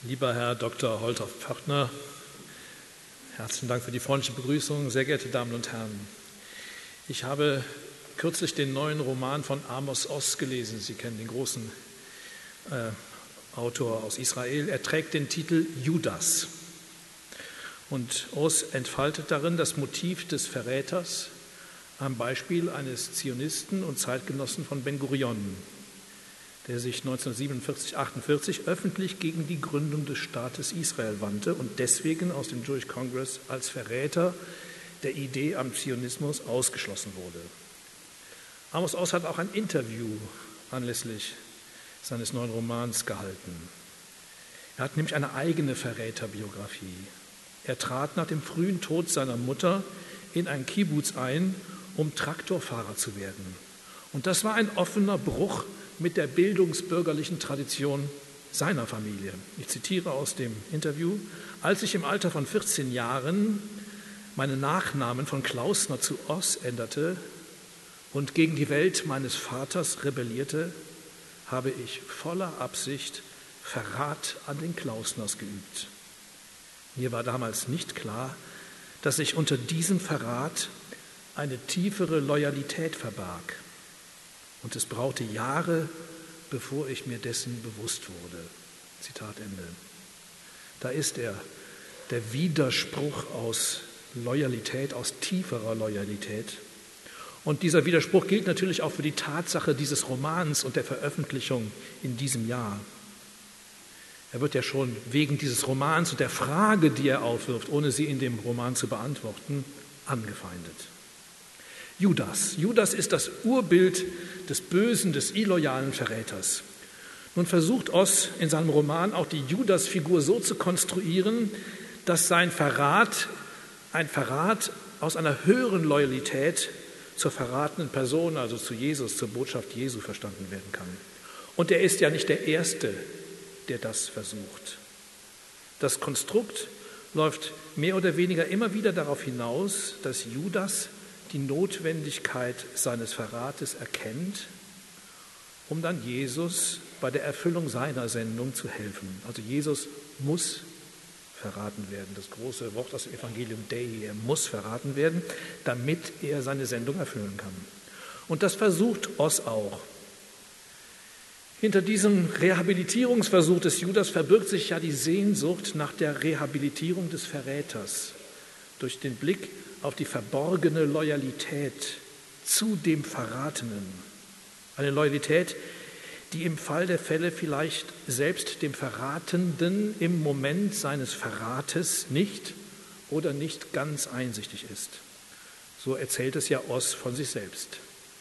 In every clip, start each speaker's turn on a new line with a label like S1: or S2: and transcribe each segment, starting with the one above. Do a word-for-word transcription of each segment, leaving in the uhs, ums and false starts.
S1: Lieber Herr Doktor Holthoff-Pörtner, herzlichen Dank für die freundliche Begrüßung. Sehr geehrte Damen und Herren, ich habe kürzlich den neuen Roman von Amos Oz gelesen. Sie kennen den großen äh, Autor aus Israel. Er trägt den Titel Judas. Und Oz entfaltet darin das Motiv des Verräters am Beispiel eines Zionisten und Zeitgenossen von Ben Gurion, der sich neunzehnhundertsiebenundvierzig achtundvierzig öffentlich gegen die Gründung des Staates Israel wandte und deswegen aus dem Jewish Congress als Verräter der Idee am Zionismus ausgeschlossen wurde. Amos Oz hat auch ein Interview anlässlich seines neuen Romans gehalten. Er hat nämlich eine eigene Verräterbiografie. Er trat nach dem frühen Tod seiner Mutter in ein Kibbutz ein, um Traktorfahrer zu werden. Und das war ein offener Bruch mit der bildungsbürgerlichen Tradition seiner Familie. Ich zitiere aus dem Interview: Als ich im Alter von vierzehn Jahren meinen Nachnamen von Klausner zu Oz änderte und gegen die Welt meines Vaters rebellierte, habe ich voller Absicht Verrat an den Klausners geübt. Mir war damals nicht klar, dass sich unter diesem Verrat eine tiefere Loyalität verbarg. Und es brauchte Jahre, bevor ich mir dessen bewusst wurde. Zitat Ende. Da ist er, der Widerspruch aus Loyalität, aus tieferer Loyalität. Und dieser Widerspruch gilt natürlich auch für die Tatsache dieses Romans und der Veröffentlichung in diesem Jahr. Er wird ja schon wegen dieses Romans und der Frage, die er aufwirft, ohne sie in dem Roman zu beantworten, angefeindet. Judas. Judas ist das Urbild des bösen, des illoyalen Verräters. Nun versucht Oz in seinem Roman auch die Judas-Figur so zu konstruieren, dass sein Verrat ein Verrat aus einer höheren Loyalität zur verratenen Person, also zu Jesus, zur Botschaft Jesu verstanden werden kann. Und er ist ja nicht der Erste, der das versucht. Das Konstrukt läuft mehr oder weniger immer wieder darauf hinaus, dass Judas die Notwendigkeit seines Verrates erkennt, um dann Jesus bei der Erfüllung seiner Sendung zu helfen. Also Jesus muss verraten werden, das große Wort aus dem Evangelium Dei, er muss verraten werden, damit er seine Sendung erfüllen kann. Und das versucht Oz auch. Hinter diesem Rehabilitierungsversuch des Judas verbirgt sich ja die Sehnsucht nach der Rehabilitierung des Verräters durch den Blick auf die verborgene Loyalität zu dem Verratenen. Eine Loyalität, die im Fall der Fälle vielleicht selbst dem Verratenden im Moment seines Verrates nicht oder nicht ganz einsichtig ist. So erzählt es ja Oz von sich selbst.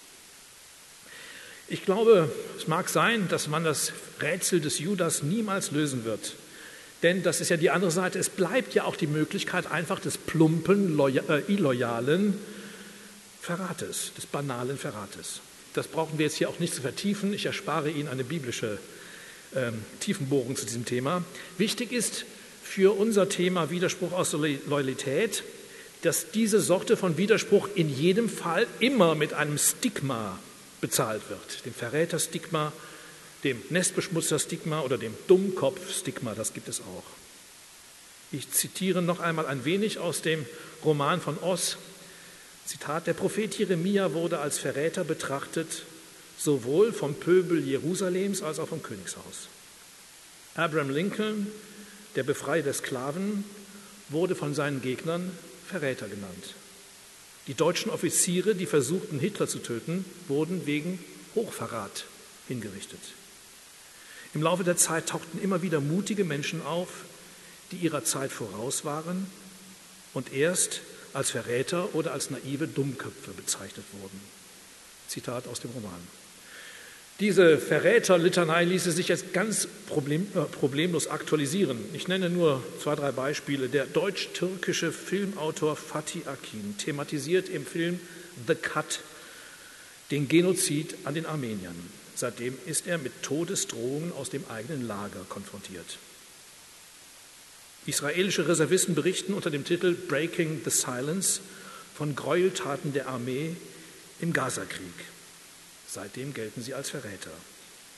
S1: Ich glaube, es mag sein, dass man das Rätsel des Judas niemals lösen wird. Denn das ist ja die andere Seite, es bleibt ja auch die Möglichkeit einfach des plumpen, äh, illoyalen Verrates, des banalen Verrates. Das brauchen wir jetzt hier auch nicht zu vertiefen. Ich erspare Ihnen eine biblische äh, Tiefenbohrung zu diesem Thema. Wichtig ist für unser Thema Widerspruch aus Loyalität, dass diese Sorte von Widerspruch in jedem Fall immer mit einem Stigma bezahlt wird, dem Verräterstigma, dem Nestbeschmutzer-Stigma oder dem Dummkopf-Stigma, das gibt es auch. Ich zitiere noch einmal ein wenig aus dem Roman von Oz. Zitat: Der Prophet Jeremia wurde als Verräter betrachtet, sowohl vom Pöbel Jerusalems als auch vom Königshaus. Abraham Lincoln, der Befreier der Sklaven, wurde von seinen Gegnern Verräter genannt. Die deutschen Offiziere, die versuchten, Hitler zu töten, wurden wegen Hochverrat hingerichtet. Im Laufe der Zeit tauchten immer wieder mutige Menschen auf, die ihrer Zeit voraus waren und erst als Verräter oder als naive Dummköpfe bezeichnet wurden. Zitat aus dem Roman. Diese Verräterlitanei ließe sich jetzt ganz problem, äh, problemlos aktualisieren. Ich nenne nur zwei, drei Beispiele. Der deutsch-türkische Filmautor Fatih Akin thematisiert im Film The Cut den Genozid an den Armeniern. Seitdem ist er mit Todesdrohungen aus dem eigenen Lager konfrontiert. Israelische Reservisten berichten unter dem Titel Breaking the Silence von Gräueltaten der Armee im Gazakrieg. Seitdem gelten sie als Verräter.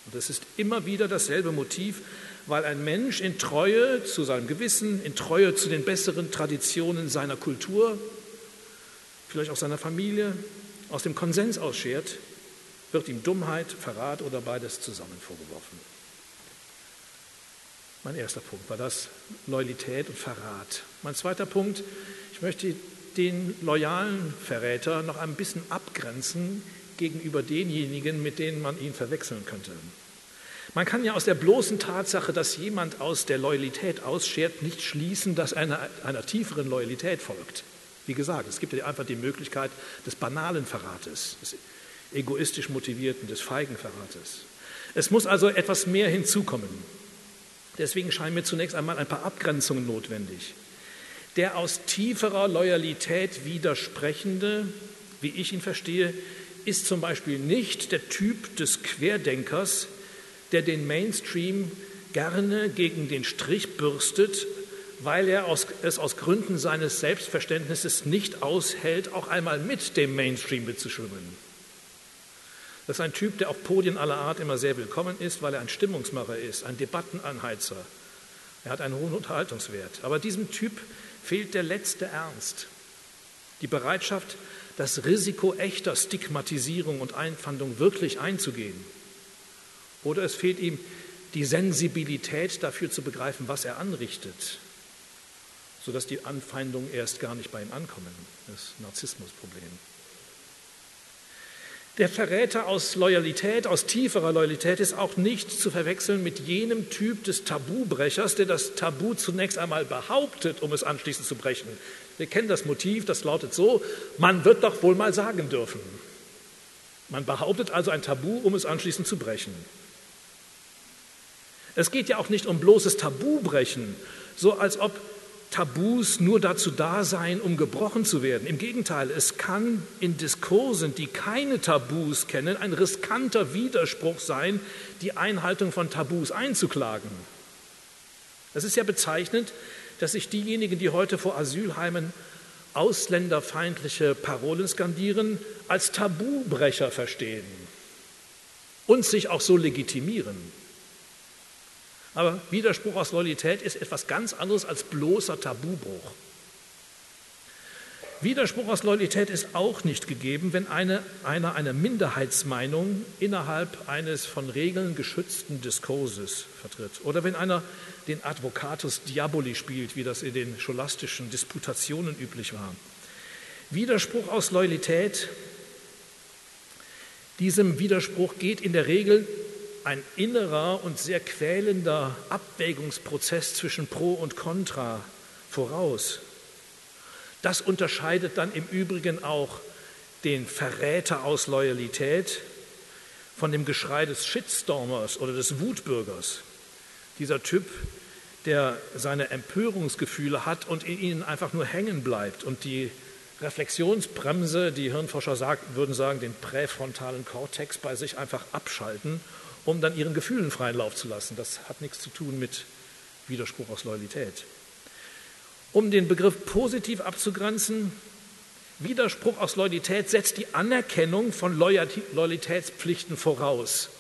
S1: Und das ist immer wieder dasselbe Motiv, weil ein Mensch in Treue zu seinem Gewissen, in Treue zu den besseren Traditionen seiner Kultur, vielleicht auch seiner Familie, aus dem Konsens ausschert, wird ihm Dummheit, Verrat oder beides zusammen vorgeworfen. Mein erster Punkt war das, Loyalität und Verrat. Mein zweiter Punkt, ich möchte den loyalen Verräter noch ein bisschen abgrenzen gegenüber denjenigen, mit denen man ihn verwechseln könnte. Man kann ja aus der bloßen Tatsache, dass jemand aus der Loyalität ausschert, nicht schließen, dass einer, einer tieferen Loyalität folgt. Wie gesagt, es gibt ja einfach die Möglichkeit des banalen Verrates, des egoistisch motivierten, des feigen Verrates. Es muss also etwas mehr hinzukommen. Deswegen scheinen mir zunächst einmal ein paar Abgrenzungen notwendig. Der aus tieferer Loyalität widersprechende, wie ich ihn verstehe, ist zum Beispiel nicht der Typ des Querdenkers, der den Mainstream gerne gegen den Strich bürstet, weil er es aus Gründen seines Selbstverständnisses nicht aushält, auch einmal mit dem Mainstream mitzuschwimmen. Das ist ein Typ, der auf Podien aller Art immer sehr willkommen ist, weil er ein Stimmungsmacher ist, ein Debattenanheizer. Er hat einen hohen Unterhaltungswert. Aber diesem Typ fehlt der letzte Ernst, die Bereitschaft, das Risiko echter Stigmatisierung und Einpfandung wirklich einzugehen. Oder es fehlt ihm die Sensibilität dafür zu begreifen, was er anrichtet, sodass die Anfeindungen erst gar nicht bei ihm ankommen. Das Narzissmusproblem. Der Verräter aus Loyalität, aus tieferer Loyalität, ist auch nicht zu verwechseln mit jenem Typ des Tabubrechers, der das Tabu zunächst einmal behauptet, um es anschließend zu brechen. Wir kennen das Motiv, das lautet so: Man wird doch wohl mal sagen dürfen. Man behauptet also ein Tabu, um es anschließend zu brechen. Es geht ja auch nicht um bloßes Tabubrechen, so als ob Tabus nur dazu da seien, um gebrochen zu werden. Im Gegenteil, es kann in Diskursen, die keine Tabus kennen, ein riskanter Widerspruch sein, die Einhaltung von Tabus einzuklagen. Es ist ja bezeichnend, dass sich diejenigen, die heute vor Asylheimen ausländerfeindliche Parolen skandieren, als Tabubrecher verstehen und sich auch so legitimieren. Aber Widerspruch aus Loyalität ist etwas ganz anderes als bloßer Tabubruch. Widerspruch aus Loyalität ist auch nicht gegeben, wenn eine, einer eine Minderheitsmeinung innerhalb eines von Regeln geschützten Diskurses vertritt oder wenn einer den Advocatus Diaboli spielt, wie das in den scholastischen Disputationen üblich war. Widerspruch aus Loyalität, diesem Widerspruch geht in der Regel ein innerer und sehr quälender Abwägungsprozess zwischen Pro und Contra voraus. Das unterscheidet dann im Übrigen auch den Verräter aus Loyalität von dem Geschrei des Shitstormers oder des Wutbürgers. Dieser Typ, der seine Empörungsgefühle hat und in ihnen einfach nur hängen bleibt und die Reflexionsbremse, die Hirnforscher sagt, würden sagen, den präfrontalen Kortex bei sich einfach abschalten, um dann ihren Gefühlen freien Lauf zu lassen. Das hat nichts zu tun mit Widerspruch aus Loyalität. Um den Begriff positiv abzugrenzen, Widerspruch aus Loyalität setzt die Anerkennung von Loyalitätspflichten voraus.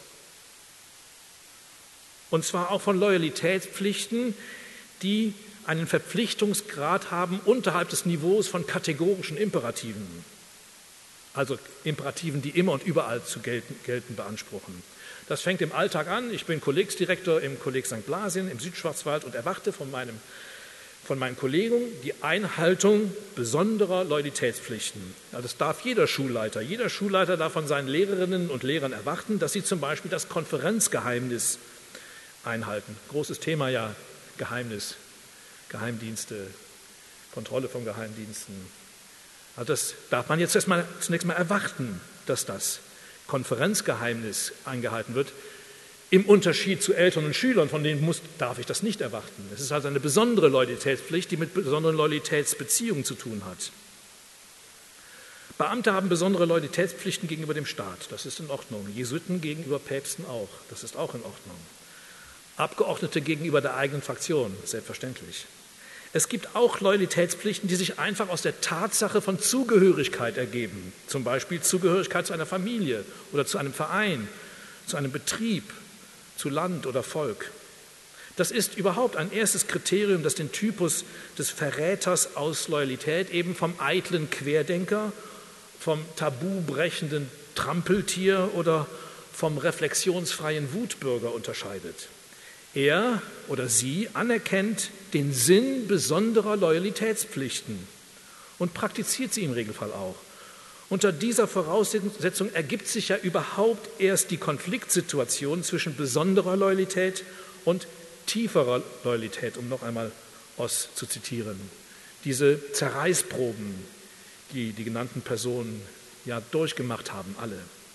S1: Und zwar auch von Loyalitätspflichten, die einen Verpflichtungsgrad haben unterhalb des Niveaus von kategorischen Imperativen. Also Imperativen, die immer und überall zu gelten, gelten beanspruchen. Das fängt im Alltag an. Ich bin Kollegsdirektor im Kolleg Sankt Blasien im Südschwarzwald und erwarte von, meinem, von meinen Kollegen die Einhaltung besonderer Loyalitätspflichten. Ja, das darf jeder Schulleiter. Jeder Schulleiter darf von seinen Lehrerinnen und Lehrern erwarten, dass sie zum Beispiel das Konferenzgeheimnis einhalten. Großes Thema ja, Geheimnis, Geheimdienste, Kontrolle von Geheimdiensten. Also das darf man jetzt erstmal, zunächst mal erwarten, dass das Konferenzgeheimnis eingehalten wird. Im Unterschied zu Eltern und Schülern, von denen muss, darf ich das nicht erwarten. Es ist also eine besondere Loyalitätspflicht, die mit besonderen Loyalitätsbeziehungen zu tun hat. Beamte haben besondere Loyalitätspflichten gegenüber dem Staat. Das ist in Ordnung. Jesuiten gegenüber Päpsten auch. Das ist auch in Ordnung. Abgeordnete gegenüber der eigenen Fraktion, selbstverständlich. Es gibt auch Loyalitätspflichten, die sich einfach aus der Tatsache von Zugehörigkeit ergeben. Zum Beispiel Zugehörigkeit zu einer Familie oder zu einem Verein, zu einem Betrieb zu Land oder Volk. Das ist überhaupt ein erstes Kriterium, das den Typus des Verräters aus Loyalität eben vom eitlen Querdenker, vom tabubrechenden Trampeltier oder vom reflexionsfreien Wutbürger unterscheidet. Er oder sie anerkennt den Sinn besonderer Loyalitätspflichten und praktiziert sie im Regelfall auch. Unter dieser Voraussetzung ergibt sich ja überhaupt erst die Konfliktsituation zwischen besonderer Loyalität und tieferer Loyalität, um noch einmal Oss zu zitieren. Diese Zerreißproben, die die genannten Personen ja durchgemacht haben, alle.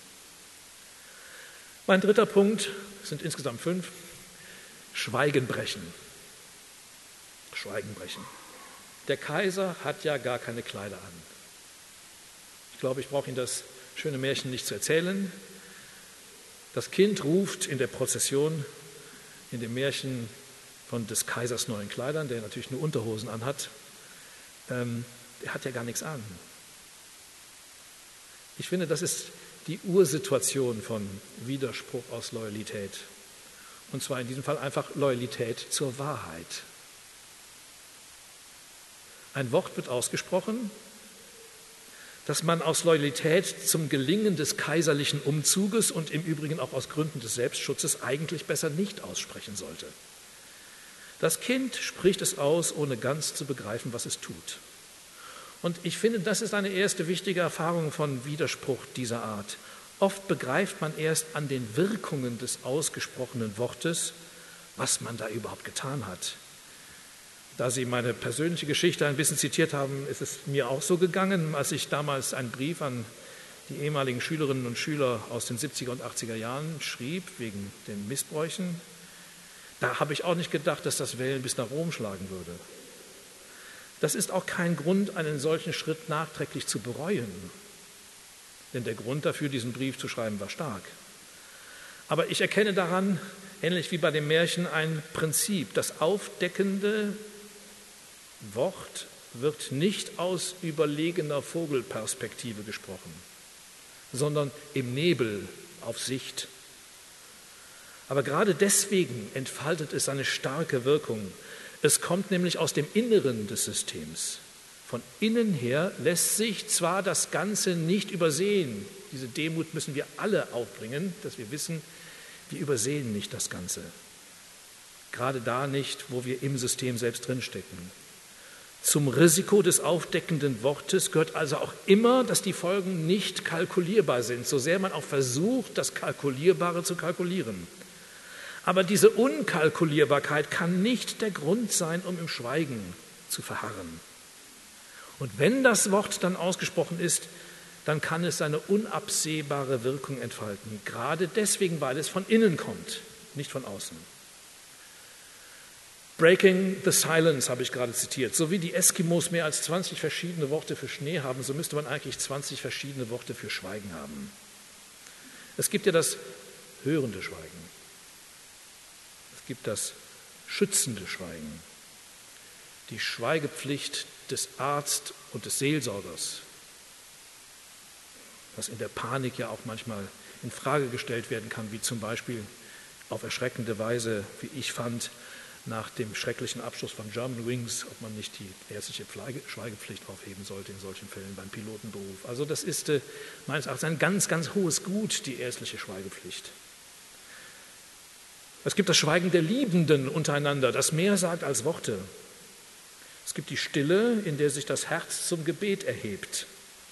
S1: Mein dritter Punkt, es sind insgesamt fünf, Schweigen brechen. Schweigen brechen. Der Kaiser hat ja gar keine Kleider an. Ich glaube, ich brauche Ihnen das schöne Märchen nicht zu erzählen. Das Kind ruft in der Prozession, in dem Märchen von des Kaisers neuen Kleidern, der natürlich nur Unterhosen anhat, ähm, der hat ja gar nichts an. Ich finde, das ist die Ursituation von Widerspruch aus Loyalität. Und zwar in diesem Fall einfach Loyalität zur Wahrheit. Ein Wort wird ausgesprochen, das man aus Loyalität zum Gelingen des kaiserlichen Umzuges und im Übrigen auch aus Gründen des Selbstschutzes eigentlich besser nicht aussprechen sollte. Das Kind spricht es aus, ohne ganz zu begreifen, was es tut. Und ich finde, das ist eine erste wichtige Erfahrung von Widerspruch dieser Art. Oft begreift man erst an den Wirkungen des ausgesprochenen Wortes, was man da überhaupt getan hat. Da Sie meine persönliche Geschichte ein bisschen zitiert haben, ist es mir auch so gegangen, als ich damals einen Brief an die ehemaligen Schülerinnen und Schüler aus den siebziger und achtziger Jahren schrieb, wegen den Missbräuchen. Da habe ich auch nicht gedacht, dass das Wellen bis nach Rom schlagen würde. Das ist auch kein Grund, einen solchen Schritt nachträglich zu bereuen. Denn der Grund dafür, diesen Brief zu schreiben, war stark. Aber ich erkenne daran, ähnlich wie bei dem Märchen, ein Prinzip. Das aufdeckende Wort wird nicht aus überlegener Vogelperspektive gesprochen, sondern im Nebel auf Sicht. Aber gerade deswegen entfaltet es eine starke Wirkung. Es kommt nämlich aus dem Inneren des Systems. Von innen her lässt sich zwar das Ganze nicht übersehen. Diese Demut müssen wir alle aufbringen, dass wir wissen, wir übersehen nicht das Ganze. Gerade da nicht, wo wir im System selbst drinstecken. Zum Risiko des aufdeckenden Wortes gehört also auch immer, dass die Folgen nicht kalkulierbar sind, so sehr man auch versucht, das Kalkulierbare zu kalkulieren. Aber diese Unkalkulierbarkeit kann nicht der Grund sein, um im Schweigen zu verharren. Und wenn das Wort dann ausgesprochen ist, dann kann es seine unabsehbare Wirkung entfalten. Gerade deswegen, weil es von innen kommt, nicht von außen. Breaking the silence habe ich gerade zitiert. So wie die Eskimos mehr als zwanzig verschiedene Worte für Schnee haben, so müsste man eigentlich zwanzig verschiedene Worte für Schweigen haben. Es gibt ja das hörende Schweigen. Es gibt das schützende Schweigen. Die Schweigepflicht des Arztes und des Seelsorgers, was in der Panik ja auch manchmal in Frage gestellt werden kann, wie zum Beispiel auf erschreckende Weise, wie ich fand, nach dem schrecklichen Abschluss von Germanwings, ob man nicht die ärztliche Schweigepflicht aufheben sollte in solchen Fällen beim Pilotenberuf. Also das ist äh, meines Erachtens ein ganz, ganz hohes Gut, die ärztliche Schweigepflicht. Es gibt das Schweigen der Liebenden untereinander, das mehr sagt als Worte. Es gibt die Stille, in der sich das Herz zum Gebet erhebt.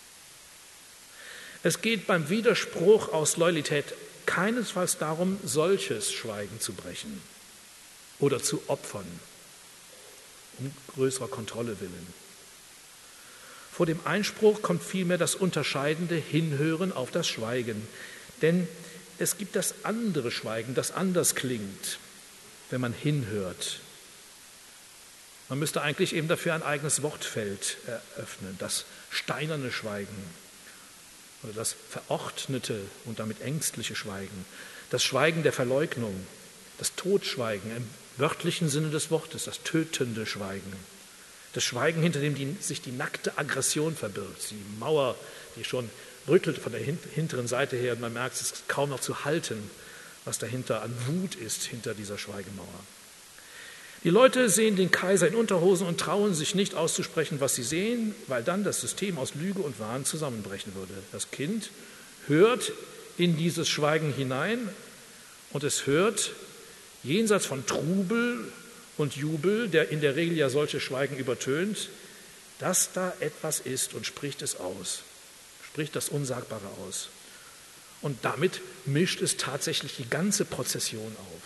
S1: Es geht beim Widerspruch aus Loyalität keinesfalls darum, solches Schweigen zu brechen oder zu opfern, um größerer Kontrolle willen. Vor dem Einspruch kommt vielmehr das unterscheidende Hinhören auf das Schweigen. Denn es gibt das andere Schweigen, das anders klingt, wenn man hinhört. Man müsste eigentlich eben dafür ein eigenes Wortfeld eröffnen, das steinerne Schweigen oder das verordnete und damit ängstliche Schweigen, das Schweigen der Verleugnung, das Totschweigen im wörtlichen Sinne des Wortes, das tötende Schweigen, das Schweigen, hinter dem die, sich die nackte Aggression verbirgt, die Mauer, die schon rüttelt von der hinteren Seite her und man merkt, es ist kaum noch zu halten, was dahinter an Wut ist, hinter dieser Schweigemauer. Die Leute sehen den Kaiser in Unterhosen und trauen sich nicht auszusprechen, was sie sehen, weil dann das System aus Lüge und Wahn zusammenbrechen würde. Das Kind hört in dieses Schweigen hinein und es hört, jenseits von Trubel und Jubel, der in der Regel ja solche Schweigen übertönt, dass da etwas ist und spricht es aus, spricht das Unsagbare aus. Und damit mischt es tatsächlich die ganze Prozession auf.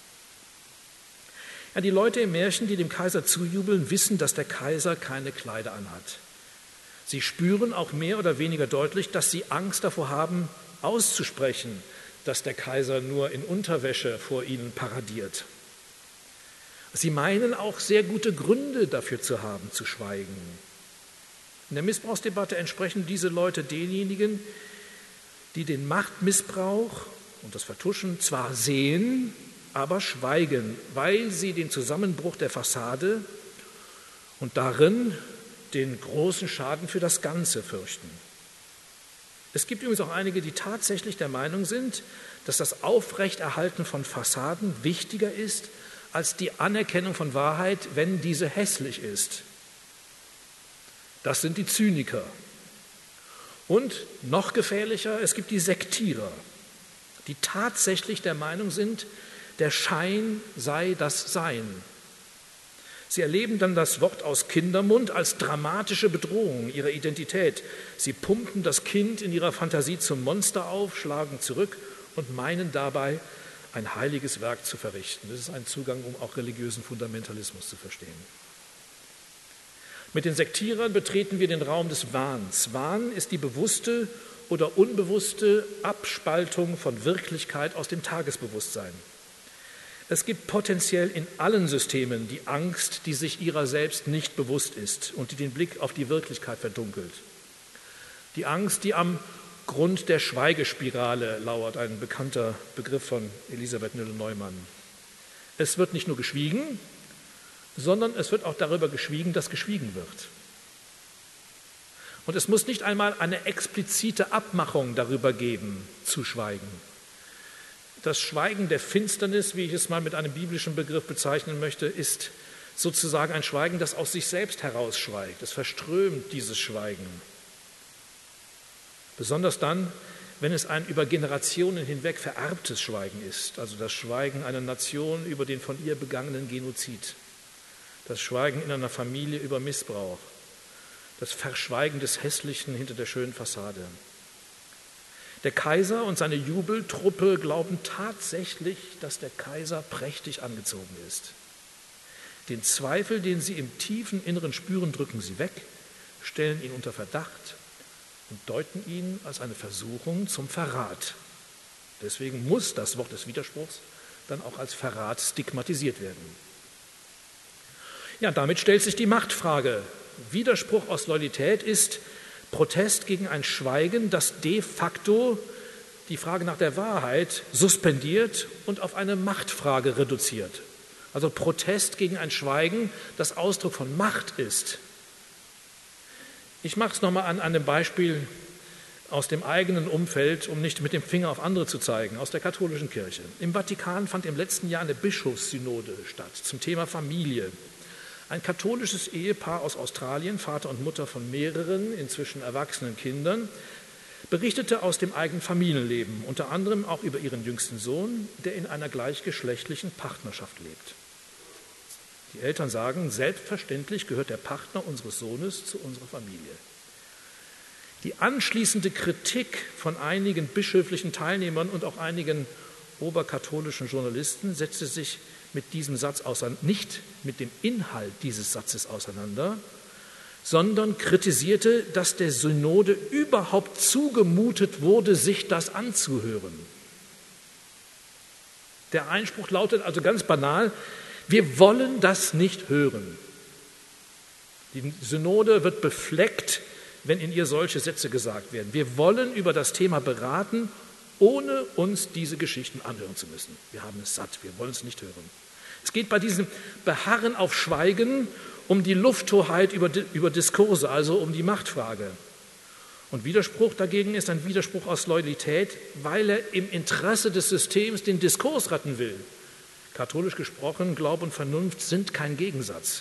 S1: Ja, die Leute im Märchen, die dem Kaiser zujubeln, wissen, dass der Kaiser keine Kleider anhat. Sie spüren auch mehr oder weniger deutlich, dass sie Angst davor haben, auszusprechen, dass der Kaiser nur in Unterwäsche vor ihnen paradiert. Sie meinen auch sehr gute Gründe dafür zu haben, zu schweigen. In der Missbrauchsdebatte entsprechen diese Leute denjenigen, die den Machtmissbrauch und das Vertuschen zwar sehen, aber schweigen, weil sie den Zusammenbruch der Fassade und darin den großen Schaden für das Ganze fürchten. Es gibt übrigens auch einige, die tatsächlich der Meinung sind, dass das Aufrechterhalten von Fassaden wichtiger ist als die Anerkennung von Wahrheit, wenn diese hässlich ist. Das sind die Zyniker. Und noch gefährlicher, es gibt die Sektierer, die tatsächlich der Meinung sind, der Schein sei das Sein. Sie erleben dann das Wort aus Kindermund als dramatische Bedrohung ihrer Identität. Sie pumpen das Kind in ihrer Fantasie zum Monster auf, schlagen zurück und meinen dabei, ein heiliges Werk zu verrichten. Das ist ein Zugang, um auch religiösen Fundamentalismus zu verstehen. Mit den Sektierern betreten wir den Raum des Wahns. Wahn ist die bewusste oder unbewusste Abspaltung von Wirklichkeit aus dem Tagesbewusstsein. Es gibt potenziell in allen Systemen die Angst, die sich ihrer selbst nicht bewusst ist und die den Blick auf die Wirklichkeit verdunkelt. Die Angst, die am Grund der Schweigespirale lauert, ein bekannter Begriff von Elisabeth Nülle-Neumann. Es wird nicht nur geschwiegen, sondern es wird auch darüber geschwiegen, dass geschwiegen wird. Und es muss nicht einmal eine explizite Abmachung darüber geben, zu schweigen. Das Schweigen der Finsternis, wie ich es mal mit einem biblischen Begriff bezeichnen möchte, ist sozusagen ein Schweigen, das aus sich selbst herausschweigt. Es verströmt dieses Schweigen. Besonders dann, wenn es ein über Generationen hinweg vererbtes Schweigen ist, also das Schweigen einer Nation über den von ihr begangenen Genozid, das Schweigen in einer Familie über Missbrauch, das Verschweigen des Hässlichen hinter der schönen Fassade. Der Kaiser und seine Jubeltruppe glauben tatsächlich, dass der Kaiser prächtig angezogen ist. Den Zweifel, den sie im tiefen Inneren spüren, drücken sie weg, stellen ihn unter Verdacht und deuten ihn als eine Versuchung zum Verrat. Deswegen muss das Wort des Widerspruchs dann auch als Verrat stigmatisiert werden. Ja, damit stellt sich die Machtfrage. Widerspruch aus Loyalität ist Protest gegen ein Schweigen, das de facto die Frage nach der Wahrheit suspendiert und auf eine Machtfrage reduziert. Also Protest gegen ein Schweigen, das Ausdruck von Macht ist. Ich mache es nochmal an einem Beispiel aus dem eigenen Umfeld, um nicht mit dem Finger auf andere zu zeigen, aus der katholischen Kirche. Im Vatikan fand im letzten Jahr eine Bischofssynode statt zum Thema Familie. Ein katholisches Ehepaar aus Australien, Vater und Mutter von mehreren, inzwischen erwachsenen Kindern, berichtete aus dem eigenen Familienleben, unter anderem auch über ihren jüngsten Sohn, der in einer gleichgeschlechtlichen Partnerschaft lebt. Die Eltern sagen, selbstverständlich gehört der Partner unseres Sohnes zu unserer Familie. Die anschließende Kritik von einigen bischöflichen Teilnehmern und auch einigen oberkatholischen Journalisten setzte sich mit diesem Satz auseinander, nicht mit dem Inhalt dieses Satzes auseinander, sondern kritisierte, dass der Synode überhaupt zugemutet wurde, sich das anzuhören. Der Einspruch lautet also ganz banal, wir wollen das nicht hören. Die Synode wird befleckt, wenn in ihr solche Sätze gesagt werden. Wir wollen über das Thema beraten, ohne uns diese Geschichten anhören zu müssen. Wir haben es satt, wir wollen es nicht hören. Es geht bei diesem Beharren auf Schweigen um die Lufthoheit über, über Diskurse, also um die Machtfrage. Und Widerspruch dagegen ist ein Widerspruch aus Loyalität, weil er im Interesse des Systems den Diskurs retten will. Katholisch gesprochen, Glaube und Vernunft sind kein Gegensatz.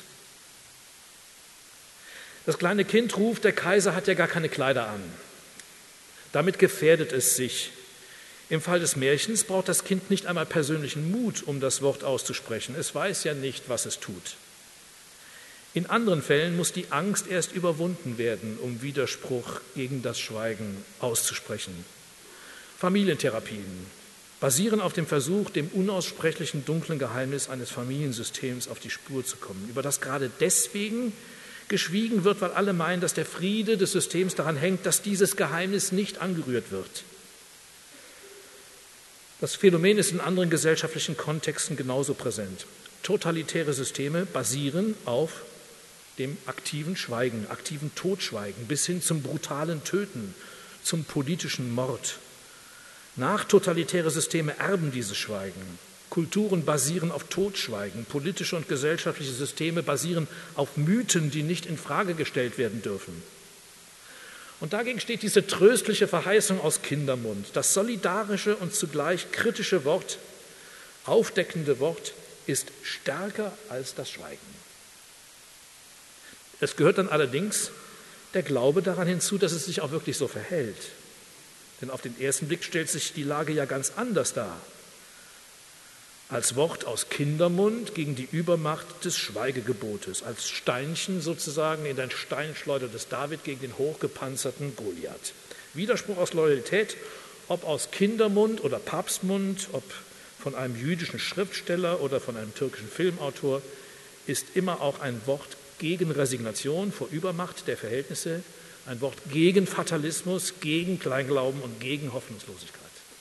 S1: Das kleine Kind ruft, der Kaiser hat ja gar keine Kleider an. Damit gefährdet es sich. Im Fall des Märchens braucht das Kind nicht einmal persönlichen Mut, um das Wort auszusprechen. Es weiß ja nicht, was es tut. In anderen Fällen muss die Angst erst überwunden werden, um Widerspruch gegen das Schweigen auszusprechen. Familientherapien basieren auf dem Versuch, dem unaussprechlichen dunklen Geheimnis eines Familiensystems auf die Spur zu kommen, über das gerade deswegen geschwiegen wird, weil alle meinen, dass der Friede des Systems daran hängt, dass dieses Geheimnis nicht angerührt wird. Das Phänomen ist in anderen gesellschaftlichen Kontexten genauso präsent. Totalitäre Systeme basieren auf dem aktiven Schweigen, aktiven Totschweigen bis hin zum brutalen Töten, zum politischen Mord. Nachtotalitäre Systeme erben dieses Schweigen. Kulturen basieren auf Totschweigen. Politische und gesellschaftliche Systeme basieren auf Mythen, die nicht in Frage gestellt werden dürfen. Und dagegen steht diese tröstliche Verheißung aus Kindermund. Das solidarische und zugleich kritische Wort, aufdeckende Wort, ist stärker als das Schweigen. Es gehört dann allerdings der Glaube daran hinzu, dass es sich auch wirklich so verhält. Denn auf den ersten Blick stellt sich die Lage ja ganz anders dar. Als Wort aus Kindermund gegen die Übermacht des Schweigegebotes, als Steinchen sozusagen in den Steinschleuder des David gegen den hochgepanzerten Goliath. Widerspruch aus Loyalität, ob aus Kindermund oder Papstmund, ob von einem jüdischen Schriftsteller oder von einem türkischen Filmautor, ist immer auch ein Wort gegen Resignation vor Übermacht der Verhältnisse, ein Wort gegen Fatalismus, gegen Kleinglauben und gegen Hoffnungslosigkeit.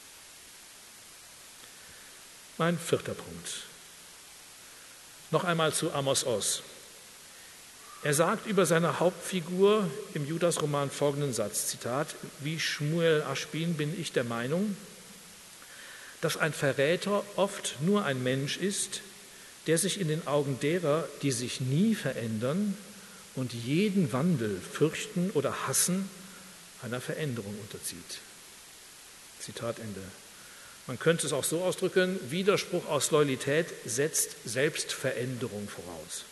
S1: Mein vierter Punkt. Noch einmal zu Amos Oz. Er sagt über seine Hauptfigur im Judas-Roman folgenden Satz, Zitat, wie Shmuel Ashbin bin ich der Meinung, dass ein Verräter oft nur ein Mensch ist, der sich in den Augen derer, die sich nie verändern und jeden Wandel fürchten oder hassen, einer Veränderung unterzieht. Zitat Ende. Man könnte es auch so ausdrücken, Widerspruch aus Loyalität setzt Selbstveränderung voraus.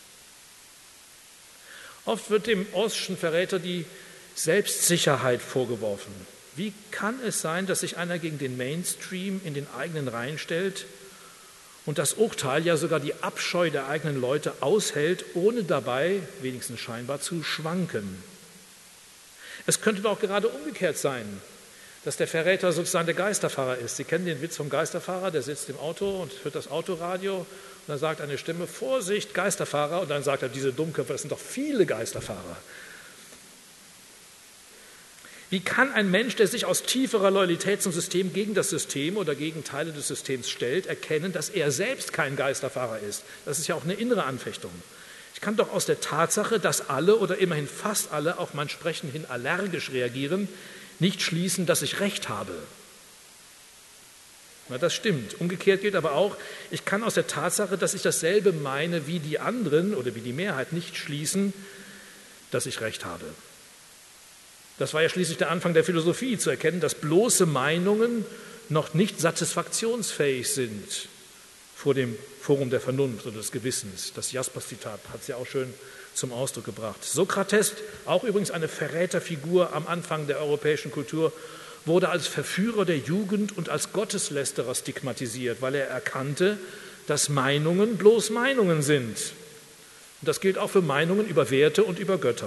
S1: Oft wird dem Ozschen Verräter die Selbstsicherheit vorgeworfen. Wie kann es sein, dass sich einer gegen den Mainstream in den eigenen Reihen stellt und das Urteil, ja sogar die Abscheu der eigenen Leute aushält, ohne dabei, wenigstens scheinbar, zu schwanken? Es könnte doch gerade umgekehrt sein, dass der Verräter sozusagen der Geisterfahrer ist. Sie kennen den Witz vom Geisterfahrer, der sitzt im Auto und hört das Autoradio und dann sagt eine Stimme, Vorsicht, Geisterfahrer, und dann sagt er, diese Dummköpfe, das sind doch viele Geisterfahrer. Wie kann ein Mensch, der sich aus tieferer Loyalität zum System gegen das System oder gegen Teile des Systems stellt, erkennen, dass er selbst kein Geisterfahrer ist? Das ist ja auch eine innere Anfechtung. Ich kann doch aus der Tatsache, dass alle oder immerhin fast alle auf mein Sprechen hin allergisch reagieren, nicht schließen, dass ich Recht habe. Na, das stimmt. Umgekehrt gilt aber auch, ich kann aus der Tatsache, dass ich dasselbe meine wie die anderen oder wie die Mehrheit, nicht schließen, dass ich Recht habe. Das war ja schließlich der Anfang der Philosophie, zu erkennen, dass bloße Meinungen noch nicht satisfaktionsfähig sind vor dem Forum der Vernunft oder des Gewissens. Das Jaspers-Zitat hat es ja auch schön zum Ausdruck gebracht. Sokrates, auch übrigens eine Verräterfigur am Anfang der europäischen Kultur, wurde als Verführer der Jugend und als Gotteslästerer stigmatisiert, weil er erkannte, dass Meinungen bloß Meinungen sind. Und das gilt auch für Meinungen über Werte und über Götter.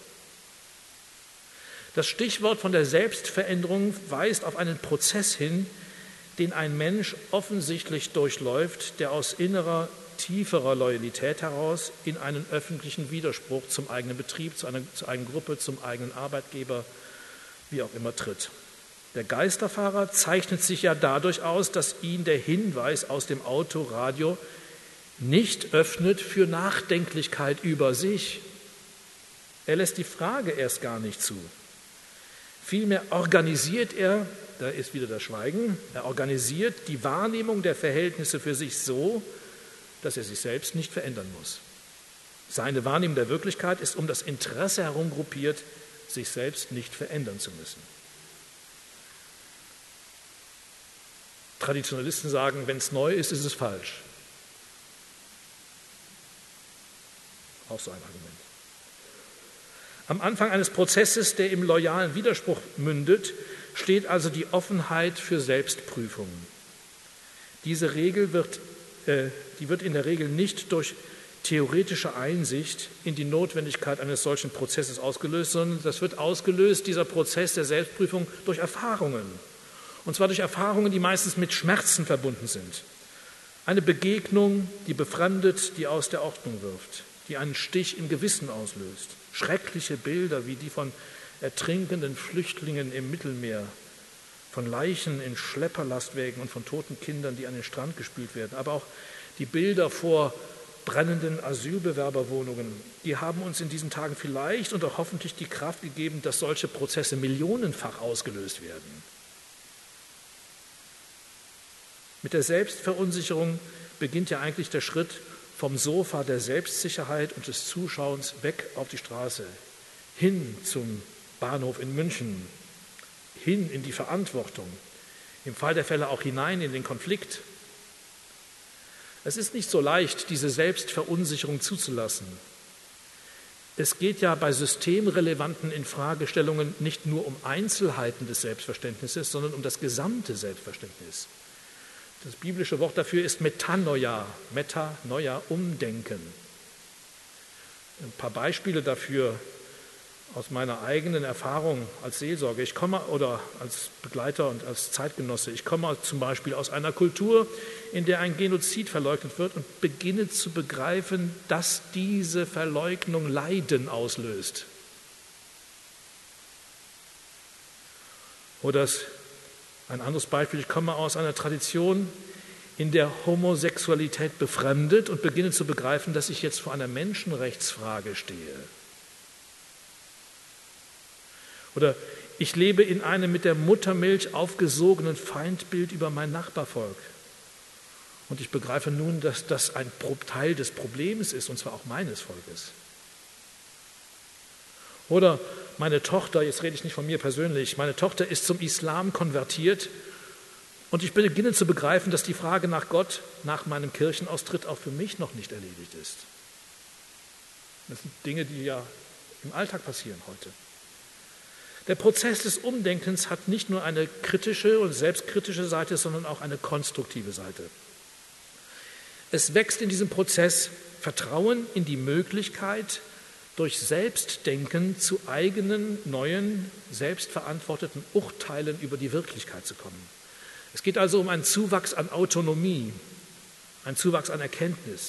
S1: Das Stichwort von der Selbstveränderung weist auf einen Prozess hin, den ein Mensch offensichtlich durchläuft, der aus innerer, tieferer Loyalität heraus in einen öffentlichen Widerspruch zum eigenen Betrieb, zu einer, zur eigenen Gruppe, zum eigenen Arbeitgeber, wie auch immer tritt. Der Geisterfahrer zeichnet sich ja dadurch aus, dass ihn der Hinweis aus dem Autoradio nicht öffnet für Nachdenklichkeit über sich. Er lässt die Frage erst gar nicht zu. Vielmehr organisiert er, da ist wieder das Schweigen, er organisiert die Wahrnehmung der Verhältnisse für sich so, dass er sich selbst nicht verändern muss. Seine Wahrnehmung der Wirklichkeit ist um das Interesse herum gruppiert, sich selbst nicht verändern zu müssen. Traditionalisten sagen, wenn es neu ist, ist es falsch. Auch so ein Argument. Am Anfang eines Prozesses, der im loyalen Widerspruch mündet, steht also die Offenheit für Selbstprüfungen. Diese Regel wird, äh, die wird in der Regel nicht durch theoretische Einsicht in die Notwendigkeit eines solchen Prozesses ausgelöst, sondern das wird ausgelöst, dieser Prozess der Selbstprüfung, durch Erfahrungen. Und zwar durch Erfahrungen, die meistens mit Schmerzen verbunden sind. Eine Begegnung, die befremdet, die aus der Ordnung wirft, die einen Stich im Gewissen auslöst. Schreckliche Bilder wie die von ertrinkenden Flüchtlingen im Mittelmeer, von Leichen in Schlepperlastwägen und von toten Kindern, die an den Strand gespült werden. Aber auch die Bilder vor brennenden Asylbewerberwohnungen, die haben uns in diesen Tagen vielleicht und auch hoffentlich die Kraft gegeben, dass solche Prozesse millionenfach ausgelöst werden. Mit der Selbstverunsicherung beginnt ja eigentlich der Schritt vom Sofa der Selbstsicherheit und des Zuschauens weg auf die Straße, hin zum Bahnhof in München, hin in die Verantwortung, im Fall der Fälle auch hinein in den Konflikt. Es ist nicht so leicht, diese Selbstverunsicherung zuzulassen. Es geht ja bei systemrelevanten Infragestellungen nicht nur um Einzelheiten des Selbstverständnisses, sondern um das gesamte Selbstverständnis. Das biblische Wort dafür ist Metanoia, Metanoia, Umdenken. Ein paar Beispiele dafür aus meiner eigenen Erfahrung als Seelsorger. Ich komme oder als Begleiter und als Zeitgenosse. Ich komme zum Beispiel aus einer Kultur, in der ein Genozid verleugnet wird und beginne zu begreifen, dass diese Verleugnung Leiden auslöst. Oder ein anderes Beispiel, ich komme aus einer Tradition, in der Homosexualität befremdet und beginne zu begreifen, dass ich jetzt vor einer Menschenrechtsfrage stehe. Oder ich lebe in einem mit der Muttermilch aufgesogenen Feindbild über mein Nachbarvolk. Und ich begreife nun, dass das ein Teil des Problems ist, und zwar auch meines Volkes. Oder meine Tochter, jetzt rede ich nicht von mir persönlich, meine Tochter ist zum Islam konvertiert und ich beginne zu begreifen, dass die Frage nach Gott, nach meinem Kirchenaustritt auch für mich noch nicht erledigt ist. Das sind Dinge, die ja im Alltag passieren heute. Der Prozess des Umdenkens hat nicht nur eine kritische und selbstkritische Seite, sondern auch eine konstruktive Seite. Es wächst in diesem Prozess Vertrauen in die Möglichkeit, durch Selbstdenken zu eigenen, neuen, selbstverantworteten Urteilen über die Wirklichkeit zu kommen. Es geht also um einen Zuwachs an Autonomie, einen Zuwachs an Erkenntnis.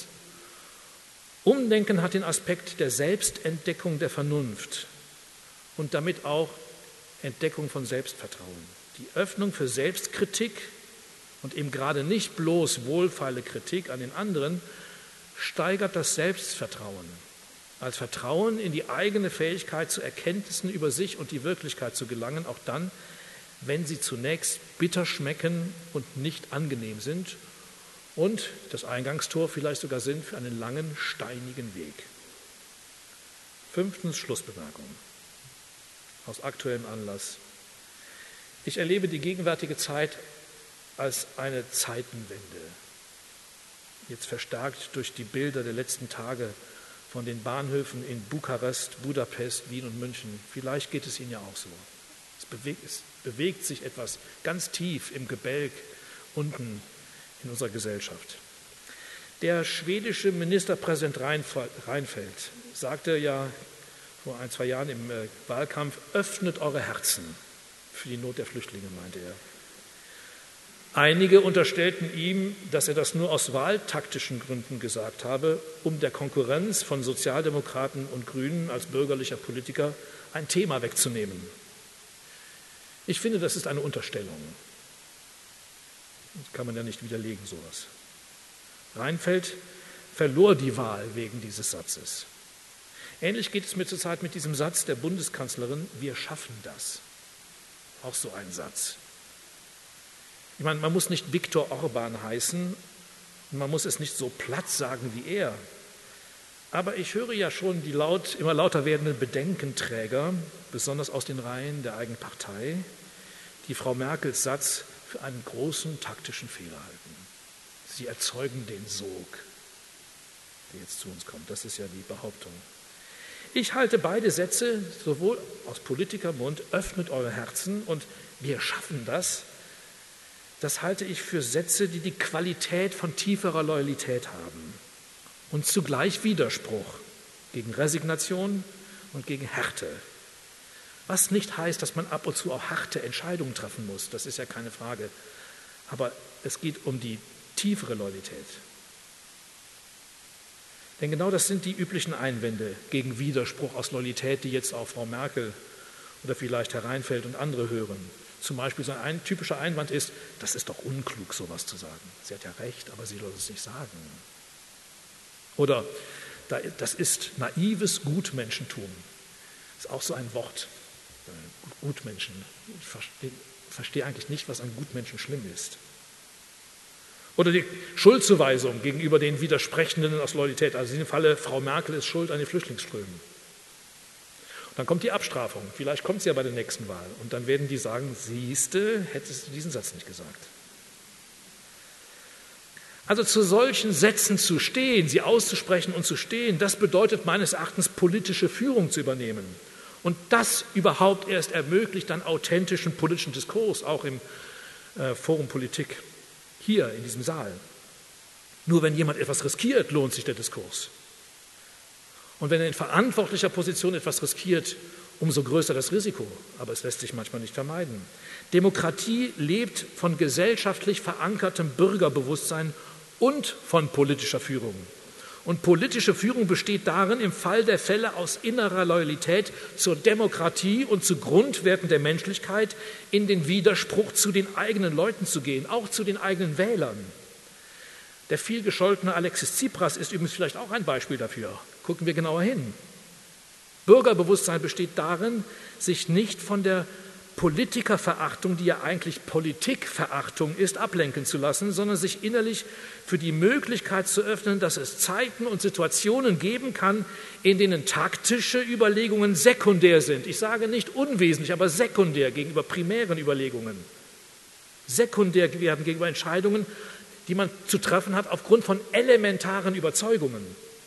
S1: Umdenken hat den Aspekt der Selbstentdeckung der Vernunft und damit auch Entdeckung von Selbstvertrauen. Die Öffnung für Selbstkritik und eben gerade nicht bloß wohlfeile Kritik an den anderen steigert das Selbstvertrauen. Als Vertrauen in die eigene Fähigkeit zu Erkenntnissen über sich und die Wirklichkeit zu gelangen, auch dann, wenn sie zunächst bitter schmecken und nicht angenehm sind und das Eingangstor vielleicht sogar sind für einen langen, steinigen Weg. Fünftens, Schlussbemerkung aus aktuellem Anlass. Ich erlebe die gegenwärtige Zeit als eine Zeitenwende, jetzt verstärkt durch die Bilder der letzten Tage von den Bahnhöfen in Bukarest, Budapest, Wien und München. Vielleicht geht es Ihnen ja auch so. Es bewegt, es bewegt sich etwas ganz tief im Gebälk unten in unserer Gesellschaft. Der schwedische Ministerpräsident Reinfeldt sagte ja vor ein, zwei Jahren im Wahlkampf, öffnet eure Herzen für die Not der Flüchtlinge, meinte er. Einige unterstellten ihm, dass er das nur aus wahltaktischen Gründen gesagt habe, um der Konkurrenz von Sozialdemokraten und Grünen als bürgerlicher Politiker ein Thema wegzunehmen. Ich finde, das ist eine Unterstellung. Das kann man ja nicht widerlegen, sowas. Reinfeldt verlor die Wahl wegen dieses Satzes. Ähnlich geht es mir zurzeit mit diesem Satz der Bundeskanzlerin, wir schaffen das. Auch so ein Satz. Ich meine, man muss nicht Viktor Orban heißen und man muss es nicht so platt sagen wie er. Aber ich höre ja schon die laut, immer lauter werdenden Bedenkenträger, besonders aus den Reihen der eigenen Partei, die Frau Merkels Satz für einen großen taktischen Fehler halten. Sie erzeugen den Sog, der jetzt zu uns kommt. Das ist ja die Behauptung. Ich halte beide Sätze, sowohl aus Politikermund, öffnet eure Herzen und wir schaffen das, das halte ich für Sätze, die die Qualität von tieferer Loyalität haben und zugleich Widerspruch gegen Resignation und gegen Härte. Was nicht heißt, dass man ab und zu auch harte Entscheidungen treffen muss, das ist ja keine Frage. Aber es geht um die tiefere Loyalität. Denn genau das sind die üblichen Einwände gegen Widerspruch aus Loyalität, die jetzt auch Frau Merkel oder vielleicht Herr Reinfeldt und andere hören. Zum Beispiel so ein typischer Einwand ist, das ist doch unklug, sowas zu sagen. Sie hat ja recht, aber sie soll es nicht sagen. Oder das ist naives Gutmenschentum. Das ist auch so ein Wort. Gutmenschen. Ich verstehe, verstehe eigentlich nicht, was an Gutmenschen schlimm ist. Oder die Schuldzuweisung gegenüber den Widersprechenden aus Loyalität. Also in dem Falle, Frau Merkel ist schuld an den Flüchtlingsströmen. Und dann kommt die Abstrafung. Vielleicht kommt sie ja bei der nächsten Wahl. Und dann werden die sagen, siehste, hättest du diesen Satz nicht gesagt. Also zu solchen Sätzen zu stehen, sie auszusprechen und zu stehen, das bedeutet meines Erachtens politische Führung zu übernehmen. Und das überhaupt erst ermöglicht dann authentischen politischen Diskurs, auch im äh, Forum Politik, hier in diesem Saal. Nur wenn jemand etwas riskiert, lohnt sich der Diskurs. Und wenn er in verantwortlicher Position etwas riskiert, umso größer das Risiko. Aber es lässt sich manchmal nicht vermeiden. Demokratie lebt von gesellschaftlich verankertem Bürgerbewusstsein und von politischer Führung. Und politische Führung besteht darin, im Fall der Fälle aus innerer Loyalität zur Demokratie und zu Grundwerten der Menschlichkeit in den Widerspruch zu den eigenen Leuten zu gehen, auch zu den eigenen Wählern. Der vielgescholtene Alexis Tsipras ist übrigens vielleicht auch ein Beispiel dafür. Gucken wir genauer hin. Bürgerbewusstsein besteht darin, sich nicht von der Politikerverachtung, die ja eigentlich Politikverachtung ist, ablenken zu lassen, sondern sich innerlich für die Möglichkeit zu öffnen, dass es Zeiten und Situationen geben kann, in denen taktische Überlegungen sekundär sind. Ich sage nicht unwesentlich, aber sekundär gegenüber primären Überlegungen. Sekundär werden gegenüber Entscheidungen, die man zu treffen hat aufgrund von elementaren Überzeugungen.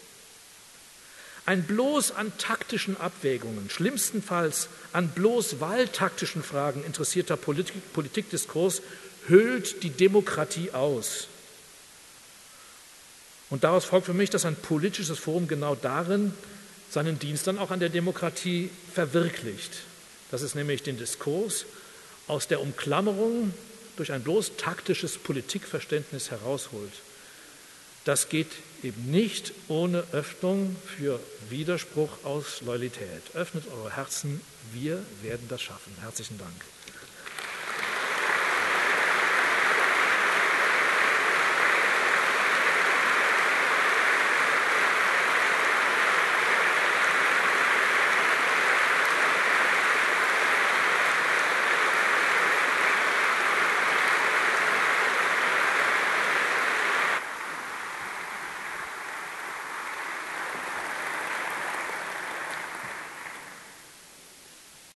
S1: Ein bloß an taktischen Abwägungen, schlimmstenfalls an bloß wahltaktischen Fragen interessierter Politik, Politikdiskurs höhlt die Demokratie aus. Und daraus folgt für mich, dass ein politisches Forum genau darin seinen Dienst dann auch an der Demokratie verwirklicht. Dass es nämlich den Diskurs aus der Umklammerung durch ein bloß taktisches Politikverständnis herausholt. Das geht eben nicht ohne Öffnung für Widerspruch aus Loyalität. Öffnet eure Herzen, wir werden das schaffen. Herzlichen Dank.